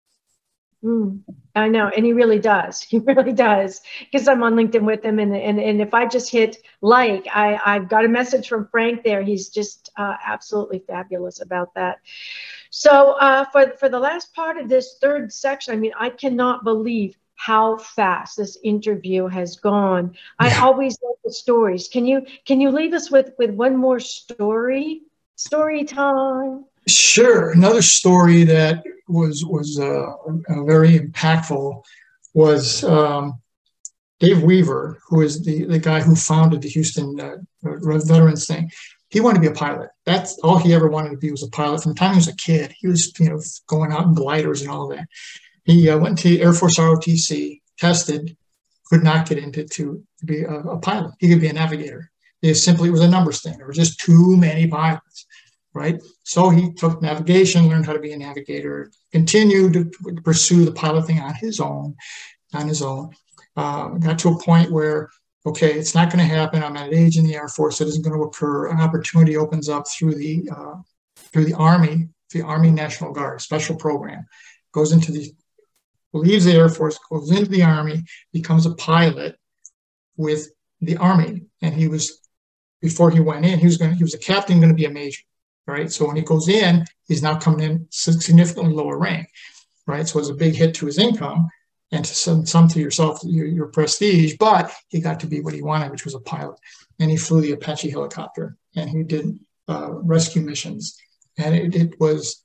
Speaker 2: Mm, I know, and he really does. He really does, because I'm on LinkedIn with him, and and and if I just hit like, I I've got a message from Frank there. He's just uh, absolutely fabulous about that. So uh, for for the last part of this third section, I mean, I cannot believe how fast this interview has gone. I
Speaker 3: Yeah.
Speaker 2: always love the stories. Can you can you leave us with with one more story? Story time.
Speaker 3: Sure. Another story that was was uh, uh, very impactful was um, Dave Weaver, who is the, the guy who founded the Houston uh, Veterans thing. He wanted to be a pilot. That's all he ever wanted to be, was a pilot. From the time he was a kid, he was you know going out in gliders and all that. He uh, went to Air Force R O T C, tested, could not get into to, to be a, a pilot. He could be a navigator. It simply was a numbers thing. There were just too many pilots. Right. So he took navigation, learned how to be a navigator, continued to pursue the pilot thing on his own, on his own. Uh, got to a point where, okay, it's not going to happen. I'm at an age in the Air Force that isn't going to occur. An opportunity opens up through the uh, through the Army, the Army National Guard special program. Goes into the, leaves the Air Force, goes into the Army, becomes a pilot with the Army. And he was, before he went in, he was going to, he was a captain, going to be a major. Right. So when he goes in, he's now coming in significantly lower rank. Right. So it's a big hit to his income and to some, some to yourself, your, your prestige. But he got to be what he wanted, which was a pilot. And he flew the Apache helicopter, and he did uh, rescue missions. And it, it was,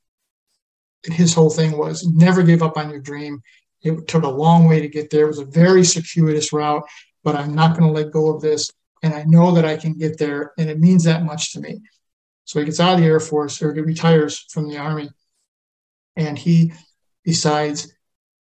Speaker 3: his whole thing was never give up on your dream. It took a long way to get there. It was a very circuitous route, but I'm not going to let go of this. And I know that I can get there. And it means that much to me. So he gets out of the Air Force, or he retires from the Army, and he decides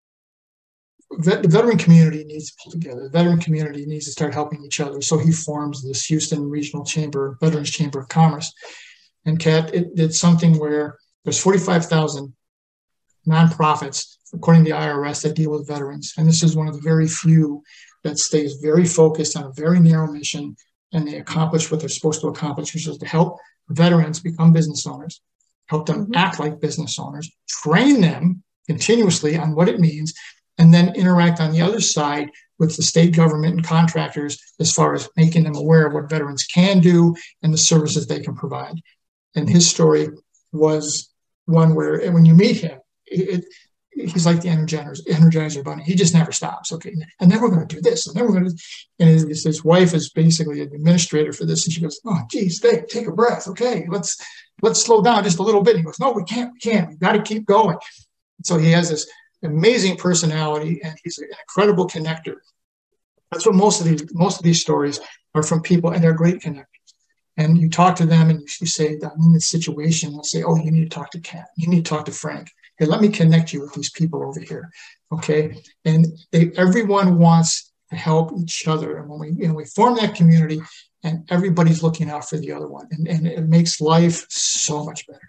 Speaker 3: the veteran community needs to pull together. The veteran community needs to start helping each other. So he forms this Houston Regional Chamber, Veterans Chamber of Commerce. And Kat, it did something where there's forty-five thousand nonprofits, according to the I R S, that deal with veterans. And this is one of the very few that stays very focused on a very narrow mission, and they accomplish what they're supposed to accomplish, which is to help veterans become business owners, help them mm-hmm. act like business owners, train them continuously on what it means, and then interact on the other side with the state government and contractors as far as making them aware of what veterans can do and the services they can provide. And his story was one where, and when you meet him, it, he's like the Energizer, Energizer Bunny. He just never stops. Okay, and then we're going to do this, and then we're going to. And his, his wife is basically an administrator for this, and she goes, "Oh, geez, take take a breath. Okay, let's let's slow down just a little bit." And he goes, "No, we can't. We can't. We've got to keep going." And so he has this amazing personality, and he's an incredible connector. That's what most of these most of these stories are from people, and they're great connectors. And you talk to them, and you say, "I'm in this situation." They'll say, "Oh, you need to talk to Kat. You need to talk to Frank. Hey, let me connect you with these people over here." Okay, and they, everyone wants to help each other, and when we you know, we form that community, and everybody's looking out for the other one, and, and it makes life so much better.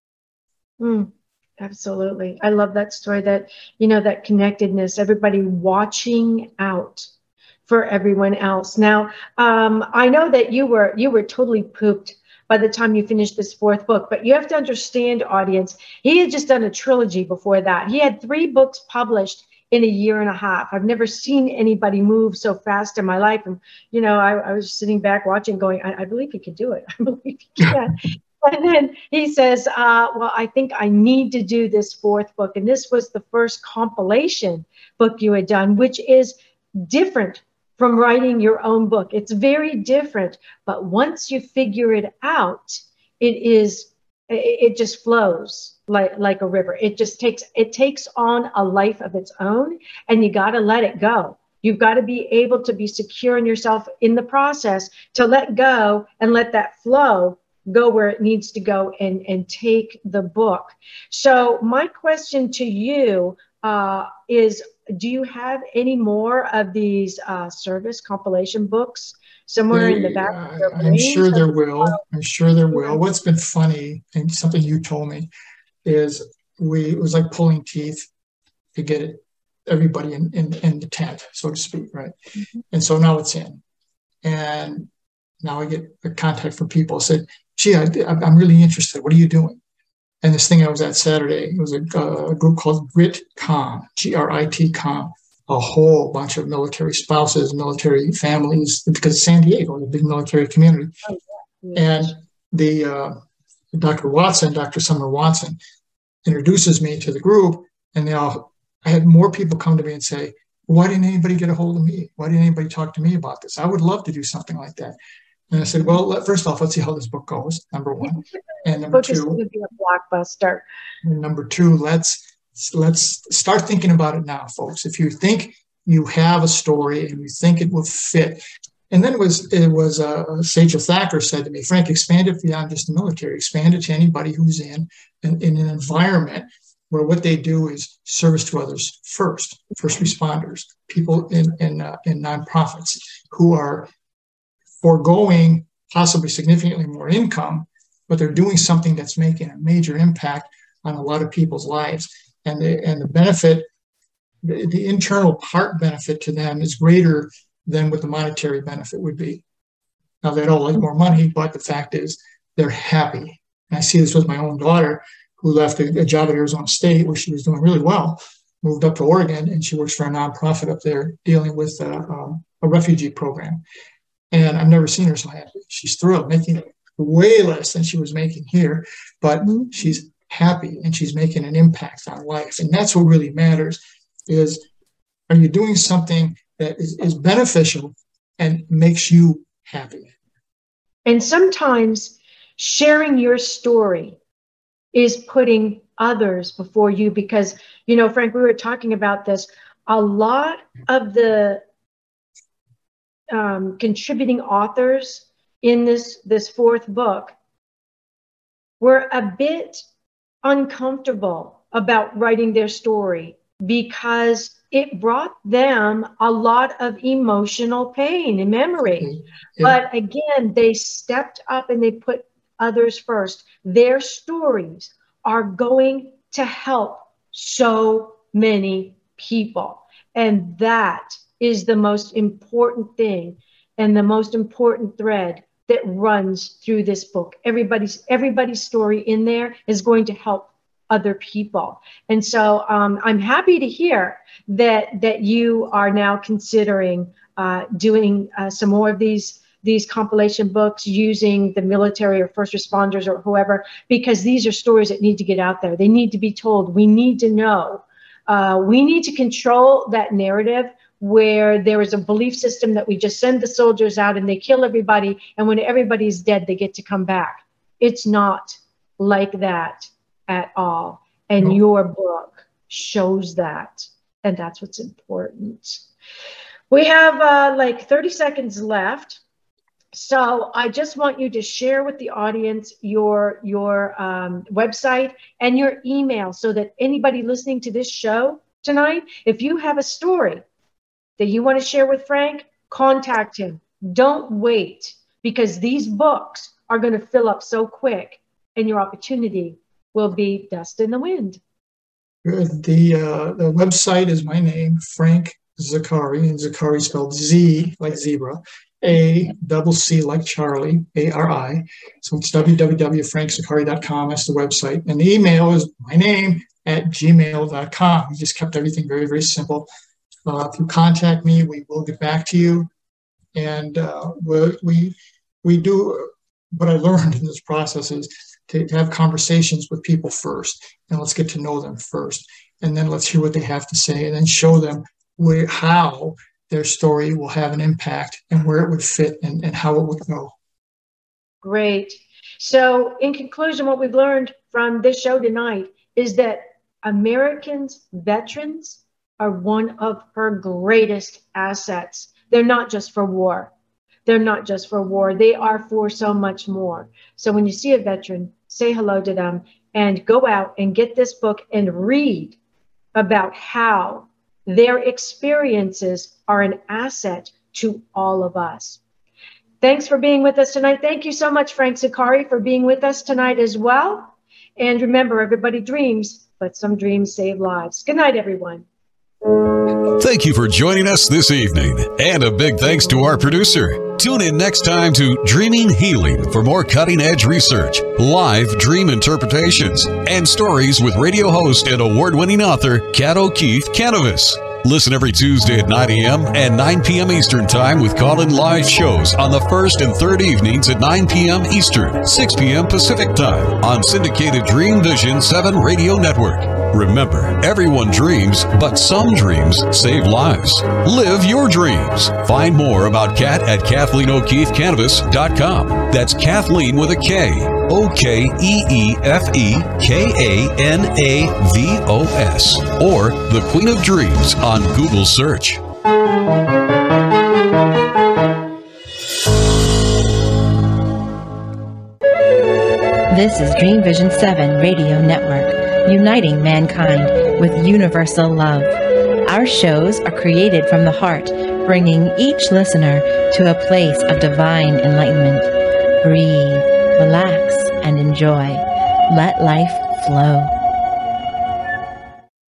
Speaker 2: Mm. Absolutely. I love that story, that, you know, that connectedness, everybody watching out for everyone else. Now, um, I know that you were, you were totally pooped by the time you finished this fourth book, but you have to understand, audience, he had just done a trilogy before that. He had three books published in a year and a half. I've never seen anybody move so fast in my life. And, you know, I, I was sitting back watching going, I, I believe he could do it. I believe he can. And then he says, uh, well, I think I need to do this fourth book. And this was the first compilation book you had done, which is different from writing your own book. It's very different. But once you figure it out, it is, it, it just flows like, like a river. It just takes, it takes on a life of its own, and you got to let it go. You've got to be able to be secure in yourself in the process to let go and let that flow go where it needs to go, and, and take the book. So my question to you uh, is, do you have any more of these uh, service compilation books somewhere
Speaker 3: They,
Speaker 2: in the back
Speaker 3: uh,
Speaker 2: of your brain?
Speaker 3: I'm sure there will. I'm sure there will. What's been funny, and something you told me, is we it was like pulling teeth to get it, everybody in, in, in the tent, so to speak, right? Mm-hmm. And so now it's in. And now I get a contact from people said, "Gee, I, I'm really interested. What are you doing?" And this thing I was at Saturday, it was a, a group called GRIT-COM, G R I T COM, a whole bunch of military spouses, military families, because San Diego is a big military community. Oh, yeah. And the uh, Doctor Watson, Doctor Summer Watson, introduces me to the group, and they all, I had more people come to me and say, "Why didn't anybody get a hold of me? Why didn't anybody talk to me about this? I would love to do something like that." And I said, "Well, let, first off, let's see how this book goes, number one. And number two,
Speaker 2: book is going to be a blockbuster.
Speaker 3: And number two, let's let's start thinking about it now, folks. If you think you have a story and you think it will fit." And then it was, it was uh, Sage of Thacker said to me, "Frank, expand it beyond just the military. Expand it to anybody who's in, in, in an environment where what they do is service to others first, first responders, people in, in, uh, in nonprofits who are foregoing possibly significantly more income, but they're doing something that's making a major impact on a lot of people's lives. And the, and the benefit, the, the internal part benefit to them is greater than what the monetary benefit would be. Now, they'd all like more money, but the fact is they're happy. And I see this with my own daughter, who left a, a job at Arizona State where she was doing really well, moved up to Oregon, and she works for a nonprofit up there dealing with uh, um, a refugee program. And I've never seen her so happy. She's thrilled, making way less than she was making here, but mm-hmm. she's happy and she's making an impact on life. And that's what really matters, is, are you doing something that is, is beneficial and makes you happy?
Speaker 2: And sometimes sharing your story is putting others before you, because, you know, Frank, we were talking about this. A lot of the Um, contributing authors in this, this fourth book were a bit uncomfortable about writing their story because it brought them a lot of emotional pain and memory. Yeah. But again, they stepped up and they put others first. Their stories are going to help so many people. And that is the most important thing and the most important thread that runs through this book. Everybody's everybody's story in there is going to help other people. And so um, I'm happy to hear that that you are now considering uh, doing uh, some more of these these compilation books using the military or first responders or whoever, because these are stories that need to get out there. They need to be told. We need to know. Uh, we need to control that narrative where there is a belief system that we just send the soldiers out and they kill everybody, and when everybody's dead, they get to come back. It's not like that at all. And no. Your book shows that, and that's what's important. We have uh, like thirty seconds left. So I just want you to share with the audience your, your um, website and your email so that anybody listening to this show tonight, if you have a story that you want to share with Frank, contact him. Don't wait, because these books are going to fill up so quick and your opportunity will be dust in the wind.
Speaker 3: Good. The, uh, the website is my name, Frank Zaccari, and Zaccari spelled Z like zebra, A double C like Charlie, A R I. So it's w w w dot frank zaccari dot com. That's the website. And the email is my name at gmail dot com. We just kept everything very, very simple. Uh, if you contact me, we will get back to you. And uh, we, we do, what I learned in this process is to have conversations with people first. And let's get to know them first. And then let's hear what they have to say, and then show them where, how their story will have an impact and where it would fit and, and how it would go.
Speaker 2: Great. So in conclusion, what we've learned from this show tonight is that Americans, veterans, are one of her greatest assets. They're not just for war. They're not just for war. They are for so much more. So when you see a veteran, say hello to them and go out and get this book and read about how their experiences are an asset to all of us. Thanks for being with us tonight. Thank you so much, Frank Zaccari, for being with us tonight as well. And remember, everybody dreams, but some dreams save lives. Good night, everyone.
Speaker 4: Thank you for joining us this evening. And a big thanks to our producer. Tune in next time to Dreaming Healing for more cutting-edge research, live dream interpretations, and stories with radio host and award-winning author Kat O'Keefe Kanavos. Listen every Tuesday at nine a m and nine p m Eastern Time with call-in live shows on the first and third evenings at nine p m Eastern, six p m Pacific Time on syndicated Dream Vision seven Radio Network. Remember, everyone dreams, but some dreams save lives. Live your dreams. Find more about Kat at Kathleen O'Keefe Kanavos dot com. That's Kathleen with a K. O K E E F E K A N A V O S. Or The Queen of Dreams on Google search.
Speaker 7: This is Dream Vision seven Radio Network, uniting mankind with universal love. Our shows are created from the heart, bringing each listener to a place of divine enlightenment. Breathe, relax, and enjoy. Let life flow.